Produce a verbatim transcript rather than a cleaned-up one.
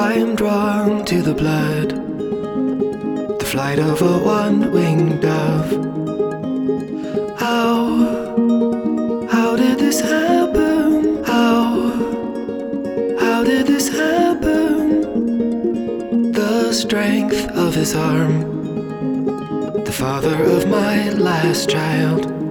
I'm drawn to the blood, the flight of a one-winged dove. How, how did this happen? How, how did this happen? The strength of his arm, the father of my last child.